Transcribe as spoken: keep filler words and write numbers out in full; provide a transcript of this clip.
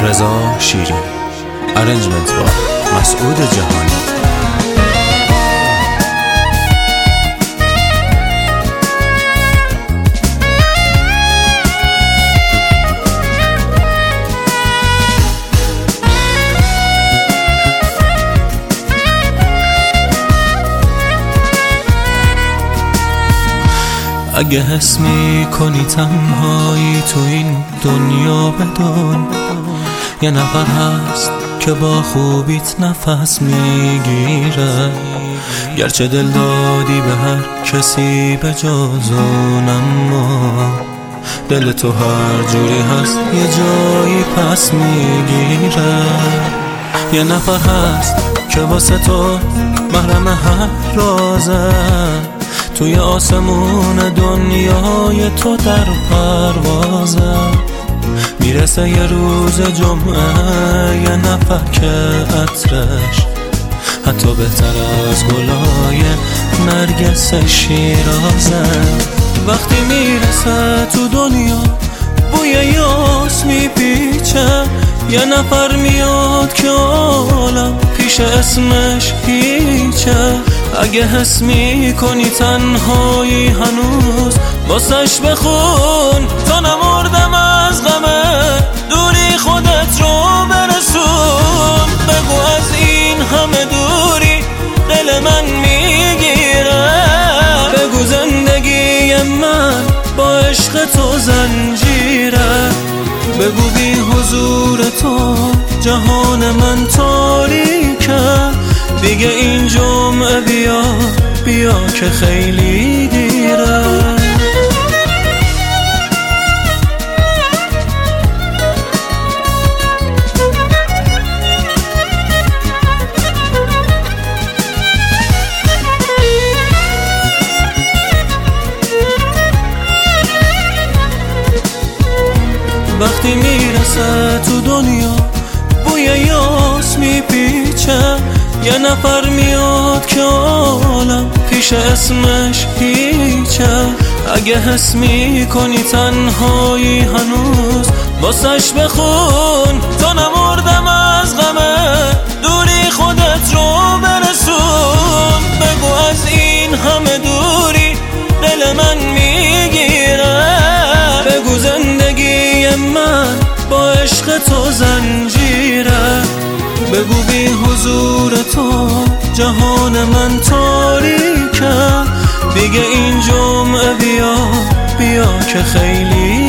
رضا شیری، ارنجمنت با مسعود جهانی. اگه حس میکنی تنهایی تو این دنیا بدون یه نفر هست که با خوبیت نفس میگیره، گرچه دل دادی به هر کسی به جز اون، اما دل تو هر جوری هست یه جایی پس میگیره. یه نفر هست که واسه تو محرم هر رازه، توی آسمون دنیای تو در پروازه. میرسه یه روز جمعه یه نفر که عطرش حتی بهتر از گلای نرگس شیرازه. وقتی میرسه تو دنیا بوی یاس میپیچه، یه نفر میاد که عالم پیش اسمش هیچه. اگه حس میکنی تنهایی هنوز واسش بخون، تا نمردم از غمه دوری خودت رو برسون. بگو از این همه دوری دل من میگیره، بگو زندگی من با عشق تو زنجیره، بگو بی حضور تو جهان من تاریکه. دیگه این جمعه بیا بیا که خیلی دیره. وقتی میرسه تو دنیا بوی یاس میپیچه، یه نفر میاد که عالم پیش اسمش هیچه. اگه حس میکنی تنهایی هنوز واسش بخون، تا نمردم از غمه دوری خودت رو برسون. بگو از این همه دوری دل من میگیره، بگو زندگی من با عشق تو زنجیره، بگو بی حضور تو جهان من تاریکه. دیگه این جمعه بیا بیا که خیلی